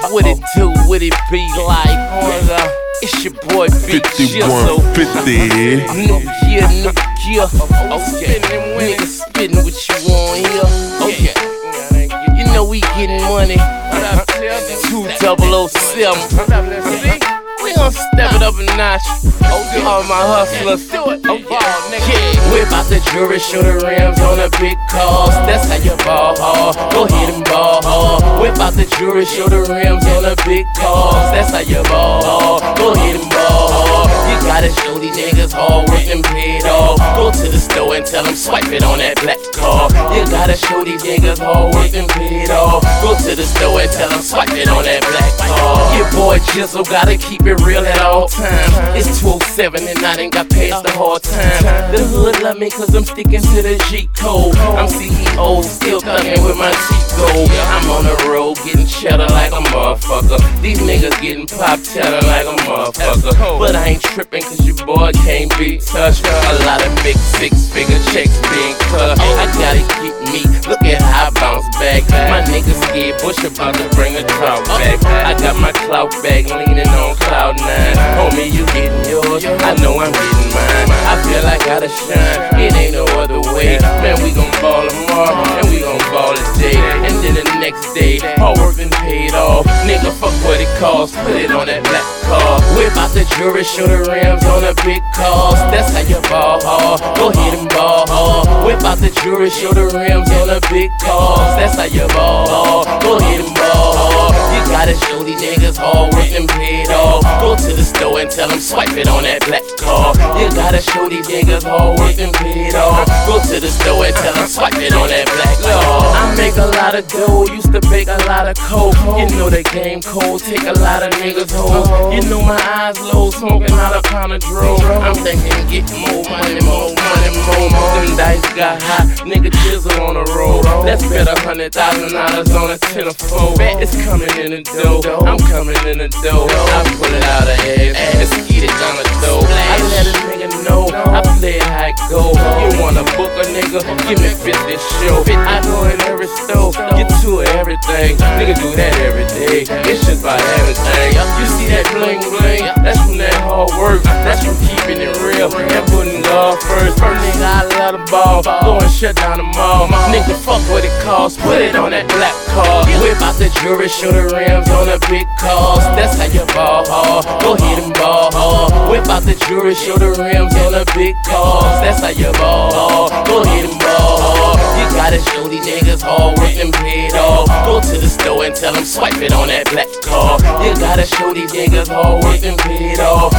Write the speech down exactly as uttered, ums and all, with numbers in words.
What it do, what it be like, nigga? It's your boy Big Jizzle. fifty. New year, new gear. Okay, nigga spittin' what you want here. Okay, you know we getting money. Two double oh seven. We gon' step it up a notch. All my hustlers. Yeah, whip out the jewelry, show the rims on the big cars. That's how you ball hard. Go hit and ball hard. Whip out the jewelry, show the rims on the big cars. That's how you ball hard. Go hit and ball hard. You gotta show these niggas hard work and paid off. Go to the store and tell them swipe it on that black card. You gotta show these niggas hard work and paid off. Go to the store and tell them swipe it on that black card. Your boy Jizzle gotta keep it real at all times. It's two oh seven and I done got past the hard time. The hood love me cause I'm sticking to the G code. I'm C E O, still thuggin' with my T-Go. I'm on the road getting cheddar like a motherfucker. These niggas getting pop cheddar like a motherfucker. But I ain't trippin' cause your boy can't be touched. A lot of big six figure checks being cut. I gotta keep me, look at how I bounce back. My niggas scared Bush about to bring a drought back. I got my clout bag leaning on cloud nine. Homie, you getting yours, I know I'm getting mine. I feel I gotta shine, it ain't no other way. Man, we gon' ball tomorrow, and we gon' ball today. And then the next day, all work been paid off. Nigga, fuck what it costs, put it on that black car. Whip out the jewelry, show the rims on the big cars. That's how you ball hard, go hit and ball hard. Whip out the jewelry, show the rims on the big cars. That's how you ball hard, go hit and ball hard. You gotta show these niggas hard work and paid off. Go to the store and tell them swipe it on that black card. You gotta show these niggas hard work and paid off. Go to the store and tell them swipe it on that black card. I make a lot of dough, used to bake a lot of coke. You know the game cold, take a lot of niggas home. You know my eyes low, smoking out a pound of dro. I'm thinking get more money, more money, more. Them dice got hot, nigga Jizzle on the road. Let's bet a hundred thousand dollars on a ten or four. It's coming in the dough, I'm coming in the dough. I pull it out of ass, let's get it down the dough. I let a nigga know, I play it how it go. You wanna book a nigga, give me fifty show. I go in every store, get to it everything. Nigga do that every day, it's just about everything. You see that bling bling, that's from that hard work. That's from keeping it real and putting God first. First nigga, I love the ball, go and shut down the mall. Nigga, fuck what it costs, put it on that black car. Whip out the jewelry, show the rims on the big cars. That's how you ball hard, go hit and ball hard. Whip out the jewelry, show the rims on the big cars. That's how you ball hard, go hit and ball hard. You gotta show these niggas hard work and paid off. Go to the store and tell them swipe it on that black car. You gotta show these niggas hard work and paid off.